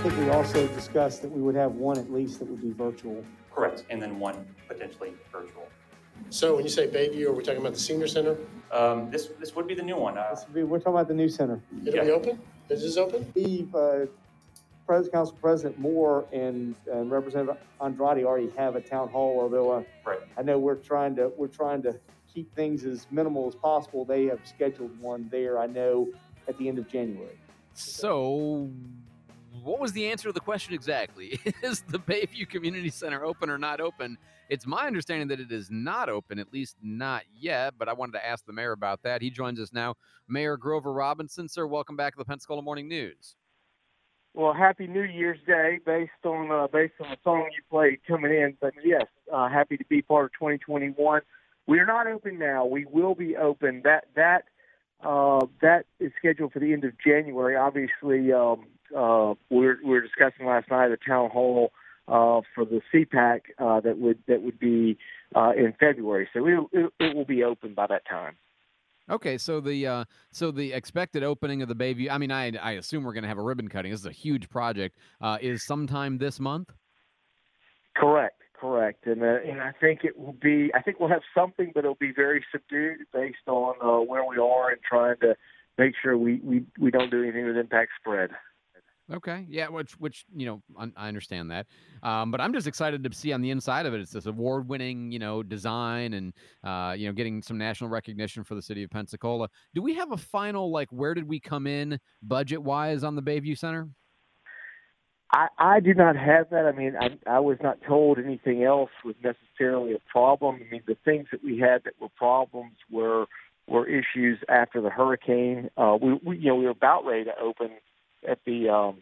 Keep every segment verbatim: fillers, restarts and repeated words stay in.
think we also discussed that we would have one at least that would be virtual. Correct, and then one potentially virtual. So when you say Bayview, are we talking about the senior center? Um, this this would be the new one. Uh, This would be, we're talking about the new center. It'll Yeah. be open? Is this open? Steve, uh, President, Council President Moore and, and Representative Andrade already have a town hall, although uh, right. I know we're trying to we're trying to keep things as minimal as possible. They have scheduled one there, I know, at the end of January. So, what was the answer to the question exactly? Is the Bayview Community Center open or not open? It's my understanding that it is not open, at least not yet, but I wanted to ask the mayor about that. He joins us now. Mayor Grover Robinson, sir, welcome back to the Pensacola Morning News. Well, happy New Year's Day, based on uh, based on the song you played coming in. But yes, uh, happy to be part of twenty twenty-one. We are not open now. We will be open. That that uh, that is scheduled for the end of January. Obviously, um, uh, we were, we were discussing last night at town hall uh, for the C PAC uh, that would that would be uh, in February. So it, it, it will be open by that time. Okay, so the uh, so the expected opening of the Bayview, I mean, I I assume we're going to have a ribbon cutting. This is a huge project. Uh, is sometime this month? Correct, correct. And uh, and I think it will be, I think we'll have something, but it'll be very subdued based on uh, where we are and trying to make sure we, we, we don't do anything with impact spread. Okay, yeah, which which you know I, I understand that, um, but I'm just excited to see on the inside of it. It's this award-winning, you know, design and uh, you know, getting some national recognition for the city of Pensacola. Do we have a final, like, where did we come in budget-wise on the Bayview Center? I, I do not have that. I mean, I, I was not told anything else was necessarily a problem. I mean, the things that we had that were problems were were issues after the hurricane. Uh, we, we you know we were about ready to open at the um,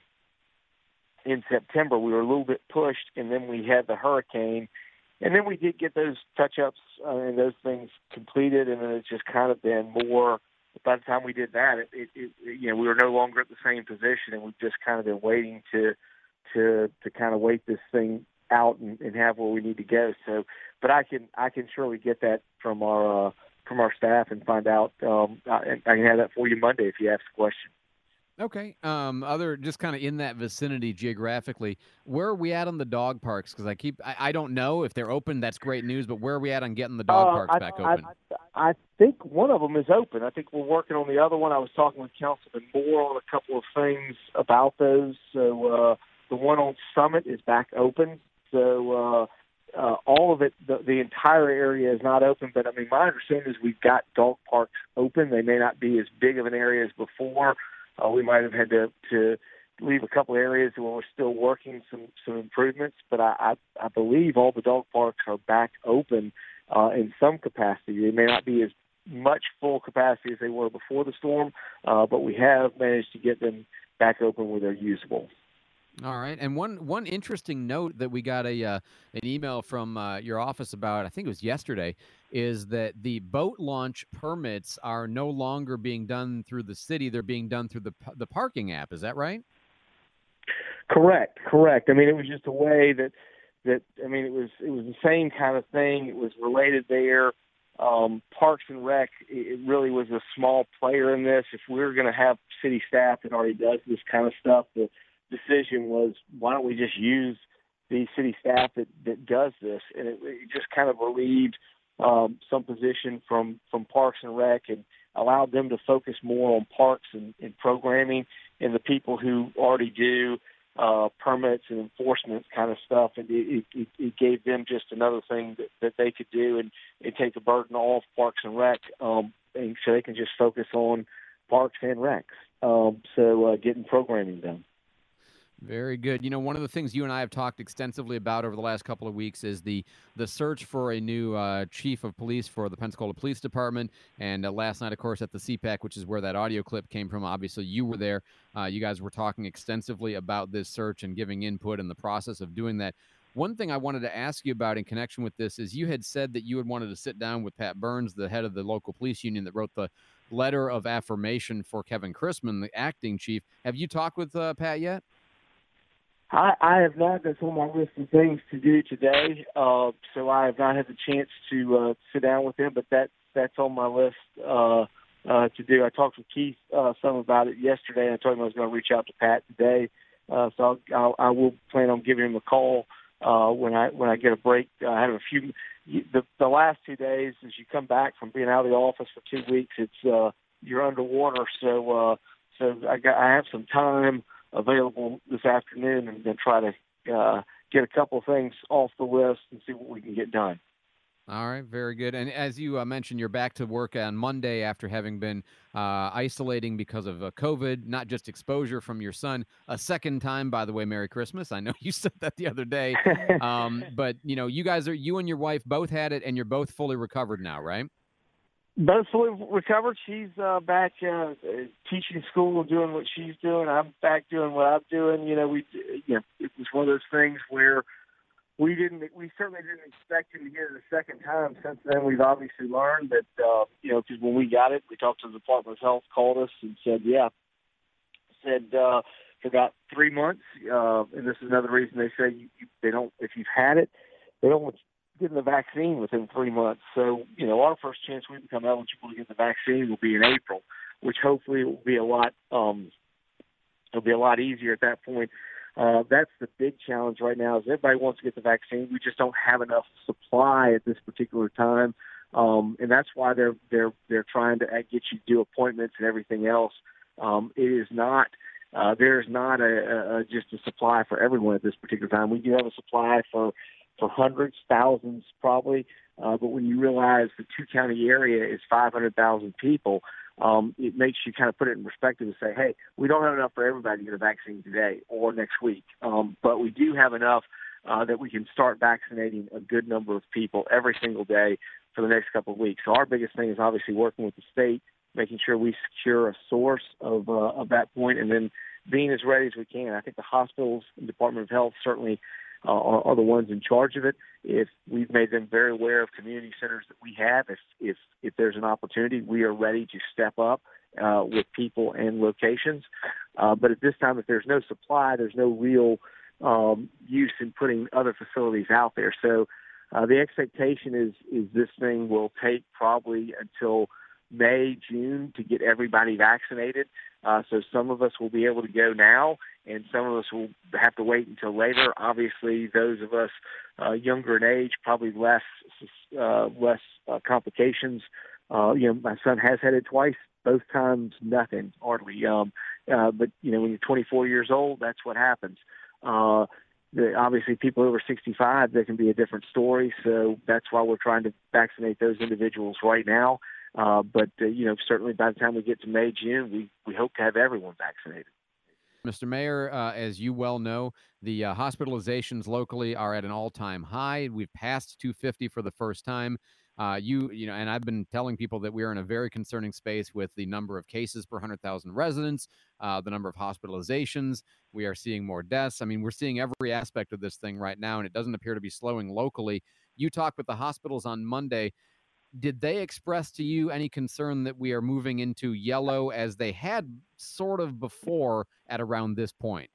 in September. We were a little bit pushed, and then we had the hurricane, and then we did get those touch-ups uh, and those things completed, and then it's just kind of been more. By the time we did that, it, it, it you know we were no longer at the same position, and we've just kind of been waiting to to to kind of wait this thing out and, and have where we need to go. So, but I can I can surely get that from our uh, from our staff and find out. Um, I, I can have that for you Monday if you ask a question. Okay. Um, other just kind of in that vicinity geographically, where are we at on the dog parks? Because I keep, I, I don't know if they're open. That's great news. But where are we at on getting the dog Uh, parks I, back I, open? I, I think one of them is open. I think we're working on the other one. I was talking with Councilman Moore on a couple of things about those. So uh, the one on Summit is back open. So uh, uh, all of it, the, the entire area is not open. But I mean, my understanding is we've got dog parks open. They may not be as big of an area as before. Uh, we might have had to, to leave a couple of areas where we're still working some, some improvements, but I, I, I believe all the dog parks are back open uh, in some capacity. They may not be as much full capacity as they were before the storm, uh, but we have managed to get them back open where they're usable. All right, and one one interesting note that we got a uh, an email from uh, your office about, I think it was yesterday, is that the boat launch permits are no longer being done through the city; they're being done through the the parking app. Is that right? Correct, correct. I mean, it was just a way that that I mean, it was it was the same kind of thing. It was related there. Um, Parks and Rec, it really was a small player in this. If we were going to have city staff that already does this kind of stuff, the decision was, why don't we just use the city staff that, that does this? And it, it just kind of relieved um, some position from, from Parks and Rec and allowed them to focus more on parks and, and programming and the people who already do uh, permits and enforcement kind of stuff. And it, it, it gave them just another thing that, that they could do and, and take the burden off Parks and Rec, um, and so they can just focus on parks and recs. Um, so uh, getting programming done. Very good. You know, one of the things you and I have talked extensively about over the last couple of weeks is the the search for a new uh, chief of police for the Pensacola Police Department. And uh, last night, of course, at the C PAC, which is where that audio clip came from, obviously you were there. Uh, you guys were talking extensively about this search and giving input in the process of doing that. One thing I wanted to ask you about in connection with this is you had said that you had wanted to sit down with Pat Burns, the head of the local police union that wrote the letter of affirmation for Kevin Chrisman, the acting chief. Have you talked with uh, Pat yet? I, I have not. That's on my list of things to do today. Uh, so I have not had the chance to uh, sit down with him, but that that's on my list uh, uh, to do. I talked with Keith uh, some about it yesterday, and I told him I was going to reach out to Pat today Uh, so I'll, I'll, I will plan on giving him a call uh, when I when I get a break. Uh, I have a few. The, the last two days, as you come back from being out of the office for two weeks, it's uh, you're underwater. So uh, so I got I have some time available this afternoon, and then try to uh, get a couple of things off the list and see what we can get done. All right, very good. And as you uh, mentioned, you're back to work on Monday after having been uh, isolating because of uh, COVID, not just exposure from your son. A second time, by the way, Merry Christmas. I know you said that the other day. Um, but, you know, you guys are, you and your wife both had it, and you're both fully recovered now, right? Both fully recovered. She's uh, back uh, teaching school and doing what she's doing. I'm back doing what I'm doing. You know, we, you know, it was one of those things where We didn't. We certainly didn't expect him to get it a second time. Since then, we've obviously learned that, uh, you know, because when we got it, we talked to the Department of Health, called us and said, yeah, said uh, for about three months. Uh, and this is another reason they say you, you, they don't. If you've had it, they don't want you getting the vaccine within three months. So, you know, our first chance we become eligible to get the vaccine will be in April, which hopefully will be a lot. Um, it'll be a lot easier at that point. Uh, that's the big challenge right now is everybody wants to get the vaccine. We just don't have enough supply at this particular time. Um, and that's why they're, they're, they're trying to get you to do appointments and everything else. Um, it is not, uh, there's not a, a, just a supply for everyone at this particular time. We do have a supply for, for hundreds, thousands probably. Uh, but when you realize the two county area is five hundred thousand people, Um, it makes you kind of put it in perspective and say, hey, we don't have enough for everybody to get a vaccine today or next week. Um, but we do have enough uh, that we can start vaccinating a good number of people every single day for the next couple of weeks. So our biggest thing is obviously working with the state, making sure we secure a source of, uh, of that point, and then being as ready as we can. I think the hospitals and Department of Health certainly Uh, are, are the ones in charge of it. If we've made them very aware of community centers that we have, if if if there's an opportunity, we are ready to step up uh, with people and locations. Uh, but at this time, if there's no supply, there's no real um, use in putting other facilities out there. So uh, the expectation is is this thing will take probably until May, June to get everybody vaccinated. Uh, so some of us will be able to go now, and some of us will have to wait until later. Obviously, those of us uh, younger in age, probably less uh, less uh, complications. Uh, you know, my son has had it twice. Both times, nothing, hardly. Um, uh, but, you know, when you're twenty-four years old, that's what happens. Uh, the, obviously, people over sixty-five, there can be a different story. So that's why we're trying to vaccinate those individuals right now. Uh, but, uh, you know, certainly by the time we get to May, June, we, we hope to have everyone vaccinated. Mister Mayor, uh, as you well know, the uh, hospitalizations locally are at an all-time high. We've passed two fifty for the first time. Uh, you, you know, and I've been telling people that we are in a very concerning space with the number of cases per one hundred thousand residents, uh, the number of hospitalizations. We are seeing more deaths. I mean, we're seeing every aspect of this thing right now, and it doesn't appear to be slowing locally. You talked with the hospitals on Monday. Did they express to you any concern that we are moving into yellow as they had sort of before at around this point?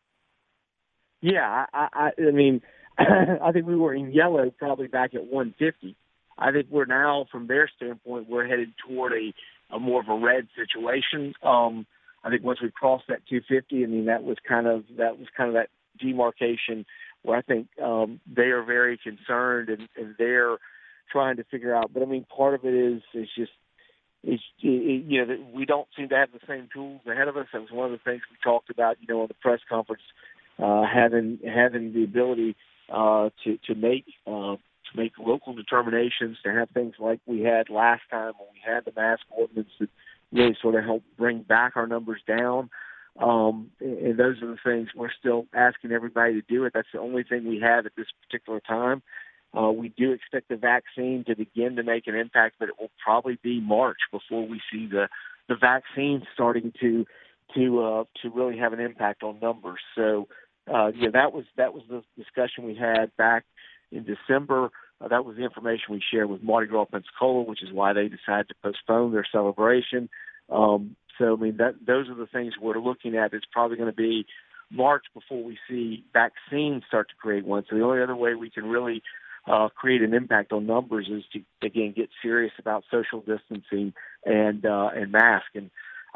Yeah, I, I, I mean, I think we were in yellow probably back at one fifty. I think we're now, from their standpoint, we're headed toward a, a more of a red situation. Um, I think once we crossed that two fifty, I mean, that was kind of that was kind of that demarcation where I think um, they are very concerned and, and they're trying to figure out. But I mean, part of it is is just it's it, you know we don't seem to have the same tools ahead of us. That was one of the things we talked about, you know, on the press conference, uh, having having the ability uh, to to make uh, to make local determinations, to have things like we had last time when we had the mask ordinance that really sort of helped bring back our numbers down. Um, and those are the things we're still asking everybody to do it. That's the only thing we have at this particular time. Uh, we do expect the vaccine to begin to make an impact, but it will probably be March before we see the, the vaccine starting to to uh, to really have an impact on numbers. So, uh, yeah, that was that was the discussion we had back in December. Uh, that was the information we shared with Mardi Gras Pensacola, which is why they decided to postpone their celebration. Um, so, I mean, that those are the things we're looking at. It's probably going to be March before we see vaccines start to create one. So the only other way we can really Uh, create an impact on numbers is to, again, get serious about social distancing and uh, and mask. And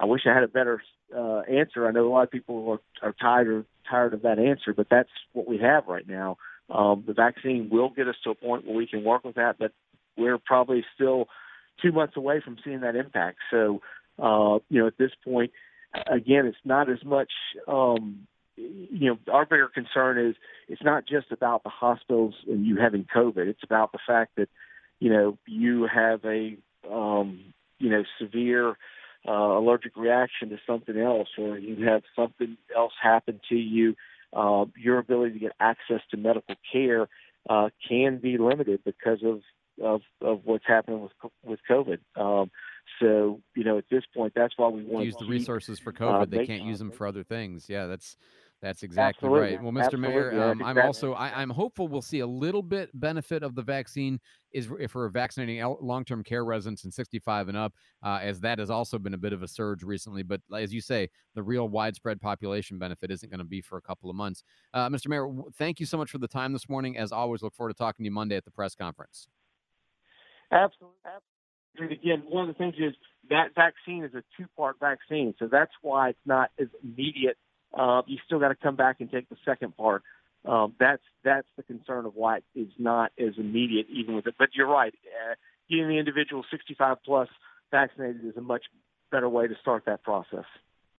I wish I had a better uh, answer. I know a lot of people are, are tired or tired of that answer, but that's what we have right now. Um, the vaccine will get us to a point where we can work with that, but we're probably still two months away from seeing that impact. So, uh, you know, at this point, again, it's not as much, um, you know, our bigger concern is it's not just about the hospitals and you having COVID. It's about the fact that, you know, you have a, um, you know, severe uh, allergic reaction to something else, or you have something else happen to you. Uh, your ability to get access to medical care uh, can be limited because of, of, of what's happening with with COVID. Um, so, you know, at this point, that's why we want use to the keep, resources for COVID. uh, they make- can't use them for other things. Yeah, that's that's exactly Absolutely. right. Well, Mister Mayor, Absolutely. I um, think I'm that- also I, I'm hopeful we'll see a little bit benefit of the vaccine is if we're vaccinating el- long-term care residents and sixty-five and up, uh, as that has also been a bit of a surge recently. But as you say, the real widespread population benefit isn't going to be for a couple of months. Uh, Mister Mayor, w- thank you so much for the time this morning. As always, look forward to talking to you Monday at the press conference. Absolutely. And again, one of the things is that vaccine is a two-part vaccine, so that's why it's not as immediate. Uh, you still got to come back and take the second part. Um, that's that's the concern of why it is not as immediate, even with it. But you're right. Uh, getting the individual sixty-five plus vaccinated is a much better way to start that process.